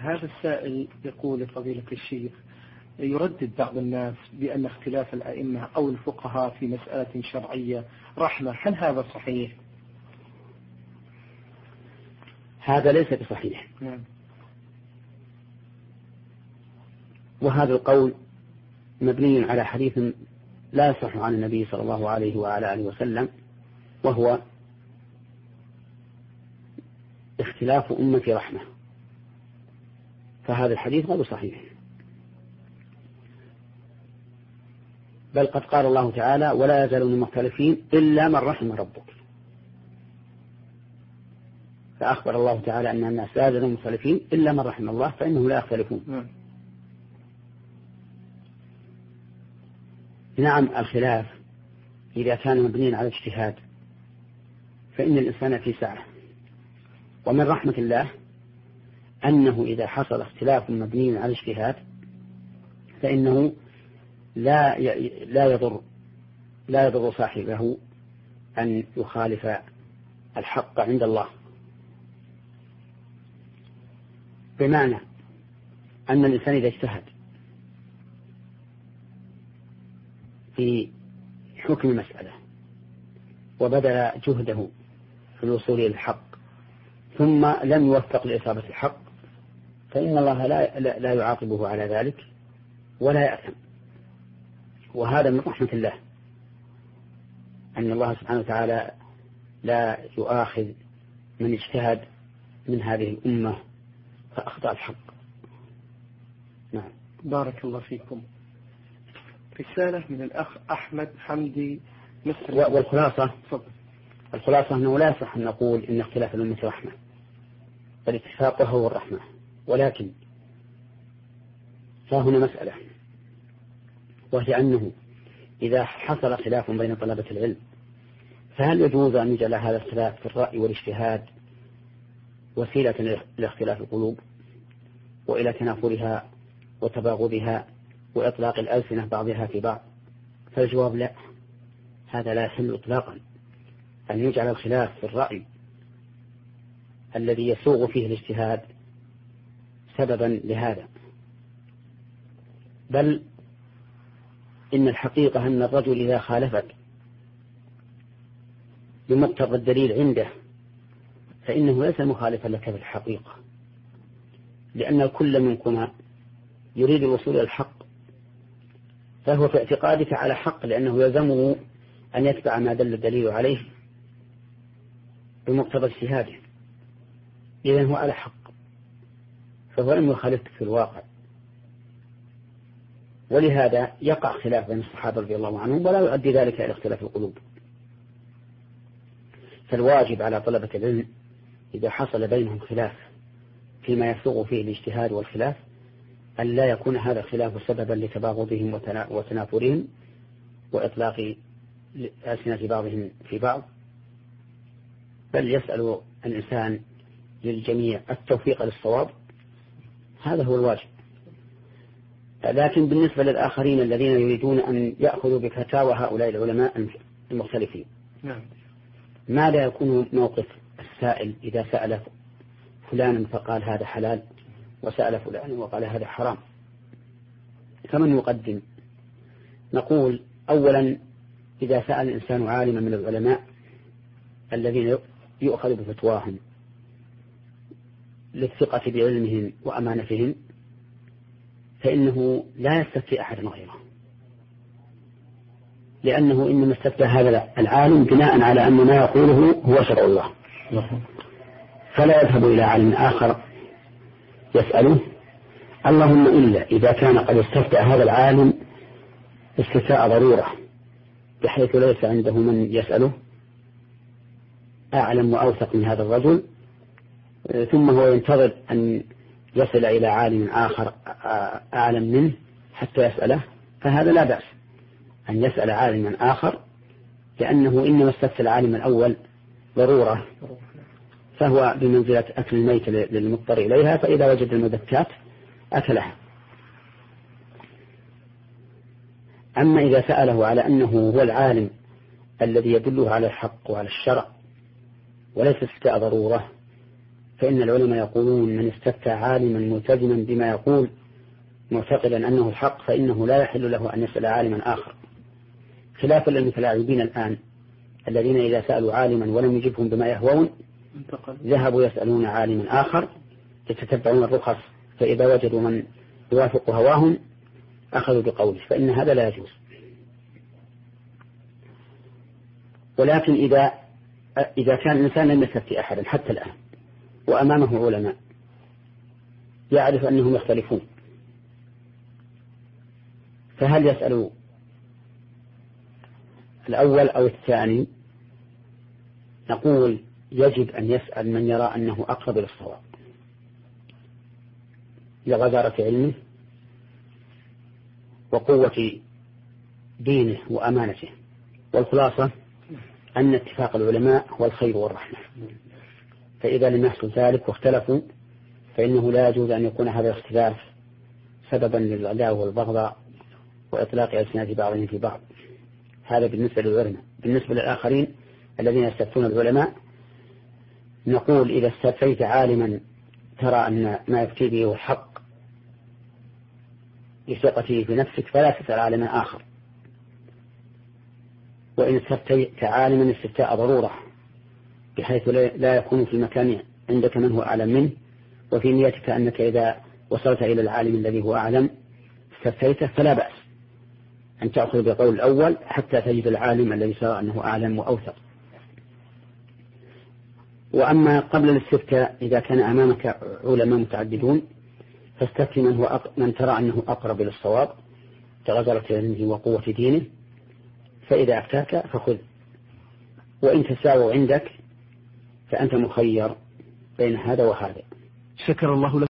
هذا السائل يقول لفضيلة الشيخ: يردد بعض الناس بأن اختلاف الأئمة أو الفقهاء في مسألة شرعية رحمة، هل هذا صحيح؟ هذا ليس بصحيح. نعم. وهذا القول مبني على حديث لا يصح عن النبي صلى الله عليه وعلى آله وسلم، وهو اختلاف أمتي رحمة، فهذا الحديث غير صحيح. بل قد قال الله تعالى: ولا يزالون مختلفين إلا من رحم ربك. فأخبر الله تعالى أن الناس لا يزالون مختلفين إلا من رحم الله، فإنهم لا يختلفون. نعم، الخلاف إذا كان مبنيا على اجتهاد فإن الإنسان في سعة، ومن رحمة الله أنه إذا حصل اختلاف مبني على اجتهاد فإنه لا يضر صاحبه أن يخالف الحق عند الله، بمعنى أن الإنسان إذا اجتهد في حكم مسألة وبذل جهده في الوصول إلى الحق ثم لم يوفق لإصابة الحق، فإن الله لا يعاقبه على ذلك ولا يأثم. وهذا من رحمة الله، أن الله سبحانه وتعالى لا يؤاخذ من اجتهد من هذه الأمة فأخطأ الحق. نعم. بارك الله فيكم. رسالة من الأخ أحمد حمدي مصر. والخلاصة أنه لا يصح أن نقول إن اختلاف الأمة رحمة، بل اتفاقها هو الرحمة. ولكن فهنا مسألة، وهي أنه إذا حصل خلاف بين طلبة العلم فهل يجوز أن يجعل هذا الخلاف في الرأي والاجتهاد وسيلة لاختلاف القلوب وإلى تنافرها وتباغضها وإطلاق الألسنة بعضها في بعض؟ فالجواب لا، هذا لا يحل إطلاقا أن يجعل الخلاف في الرأي الذي يسوغ فيه الاجتهاد سببا لهذا، بل إن الحقيقة أن الرجل إذا خالفك بمقتضى الدليل عنده فإنه ليس مخالفا لك في الحقيقة، لأن الكل منكما يريد الوصول إلى الحق، فهو في اعتقادك على حق، لأنه يلزمه أن يتبع ما دل الدليل عليه بمقتضى اجتهاده، إذن هو على حق، فهو لم يخالفك في الواقع. ولهذا يقع خلاف بين الصحابة رضي الله عنهم ولا يؤدي ذلك إلى اختلاف القلوب. فالواجب على طلبة العلم إذا حصل بينهم خلاف فيما يسوغ فيه الاجتهاد والخلاف أن لا يكون هذا الخلاف سببا لتباغضهم وتنافرهم وإطلاق ألسنة بعضهم في بعض، بل يسأل الإنسان للجميع التوفيق للصواب، هذا هو الواجب. لكن بالنسبة للآخرين الذين يريدون أن يأخذوا بفتاوى هؤلاء العلماء المختلفين، ماذا يكون موقف السائل إذا سأل فلانا فقال هذا حلال وسأل فلانا وقال هذا حرام؟ فمن يقدم؟ نقول أولا إذا سأل الإنسان عالما من العلماء الذين يؤخذ بفتواهم للثقة بعلمهم وأمانتهم فإنه لا يستفتي أحد غيره، لأنه إنما استفتى هذا العالم بناء على أن ما يقوله هو شرع الله، فلا يذهب إلى عالم آخر يسأله، اللهم إلا إذا كان قد استفتى هذا العالم استفتاء ضرورة بحيث ليس عنده من يسأله أعلم وأوثق من هذا الرجل، ثم هو ينتظر أن يصل إلى عالم آخر أعلم منه حتى يسأله، فهذا لا بأس أن يسأل عالما آخر، لأنه إنما استفتى العالم الأول ضرورة، فهو بمنزلة أكل الميت للمضطر إليها، فإذا وجد المذكات أكلها. أما إذا سأله على أنه هو العالم الذي يدله على الحق وعلى الشرع وليس استفتاء ضرورة، فإن العلماء يقولون من استفتى عالما ملتزما بما يقول معتقدا أنه الحق فإنه لا يحل له أن يسأل عالما آخر، خلافا للمتلاعبين الآن الذين إذا سألوا عالما ولم يجبهم بما يهوون ذهبوا يسألون عالما آخر يتتبعون الرخص، فإذا وجدوا من يوافق هواهم أخذوا بقوله، فإن هذا لا يجوز. ولكن إذا كان الإنسان لم يستفتي أحدا حتى الآن وأمامه علماء يعرف أنهم يختلفون، فهل يسأل الأول أو الثاني؟ نقول يجب أن يسأل من يرى أنه أقرب للصواب لغزارة علمه وقوة دينه وأمانته. والخلاصة أن اتفاق العلماء هو الخير والرحمة، فإذا لم يحصل ذلك واختلفوا فإنه لا يجوز أن يكون هذا الاختلاف سببا للعداوة والبغضاء وإطلاق ألسنة بعضهم في بعض. هذا بالنسبة للعلماء. بالنسبة للآخرين الذين يستفتون العلماء نقول إذا استفتيت عالما ترى أن ما يفتي به هو الحق لثقته في نفسك فلا تسأل عالما آخر، وإن استفتيت عالما استفتاء ضرورة بحيث لا يكون في المكان عندك من هو أعلم منه وفي نيتك أنك إذا وصلت إلى العالم الذي هو أعلم استفتيته، فلا بأس أن تأخذ بقول الأول حتى تجد العالم الذي ترى أنه أعلم وأوثق. وأما قبل الاستفتاء إذا كان أمامك علماء متعددون فاستفتي من ترى أنه أقرب للصواب كغزارة علمه وقوة دينه، فإذا أفتاك فخذ، وإن تساووا عندك فأنت مخير بين هذا وهذا. شكر الله لك.